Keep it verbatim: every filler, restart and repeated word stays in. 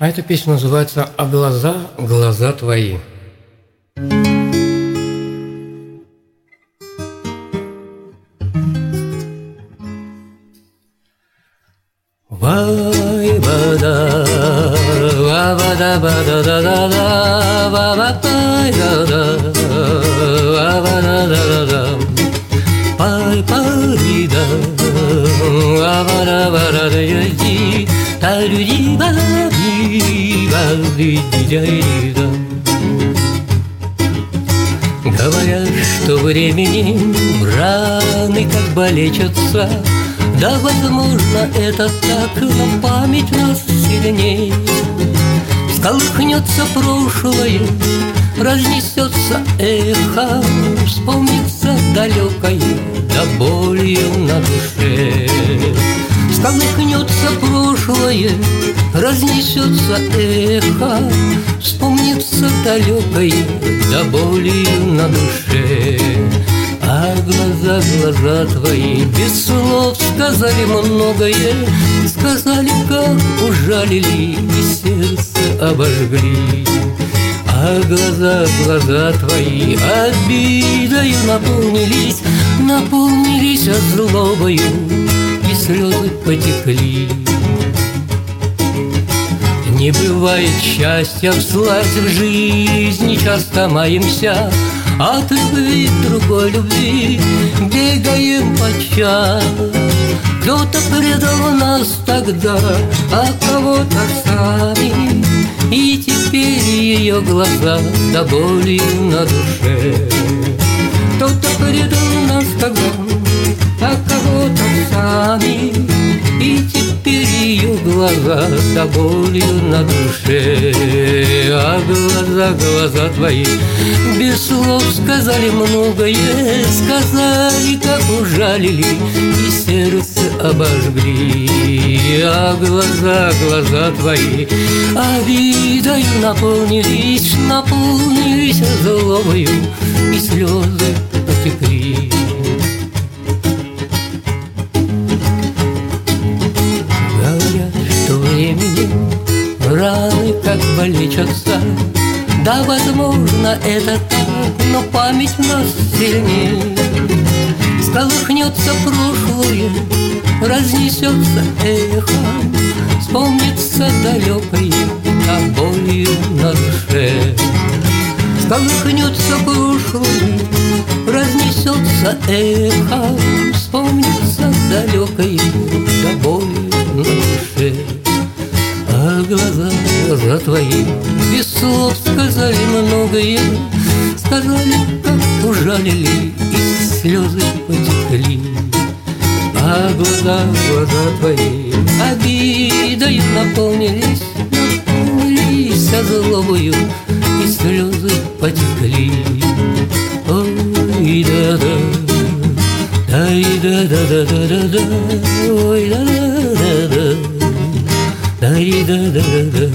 А эта песня называется «А глаза, глаза твои». Вай бада, ва бада бада да да да, ва ба пай да да, ва бада да да, пай пай да, ва бада бада да ди, та ди ба ди ба ди ди да. Говорят, что временем раны как бы лечатся. Да, возможно, это так, но память нас сильнее. Всколыхнется прошлое, разнесется эхо, вспомнится далекое, да болью на душе. Всколыхнется прошлое, разнесется эхо, вспомнится далекое, да болью на душе. А глаза, глаза твои без слов сказали многое, сказали, как ужалили и сердце обожгли. А глаза, глаза твои обидою наполнились, наполнились злобою, и слезы потекли. Не бывает счастья вслась в жизни, часто маемся от любви к другой любви, бегаем подчас. Кто-то предал нас тогда, а кого-то сами, и теперь ее глаза до боли на душе. Кто-то предал нас тогда, а кого-то сами, и теперь ее глаза до боли на душе. А глаза, глаза твои без слов сказали многое, сказали, как ужалили и сердце обожгли. А глаза, глаза твои обидою наполнились, наполнились злобою, и слезы потекли. Раны как бы лечатся. Да, возможно, это так, но память в нас сильнее. Всколыхнется прошлое, разнесется эхом, вспомнится далекое, а болью на душе. Всколыхнется прошлое, разнесется эхом, вспомнится далекое, а болью на душе. А глаза, глаза твои без слов сказали многое, сказали, как ужалили, и слезы потекли. А глаза, глаза твои обидою наполнились, наполнились злобою, и слезы потекли. Ой, да-да, ай, да-да-да-да-да, ой, да-да-да-да. Да-да-да-да-да.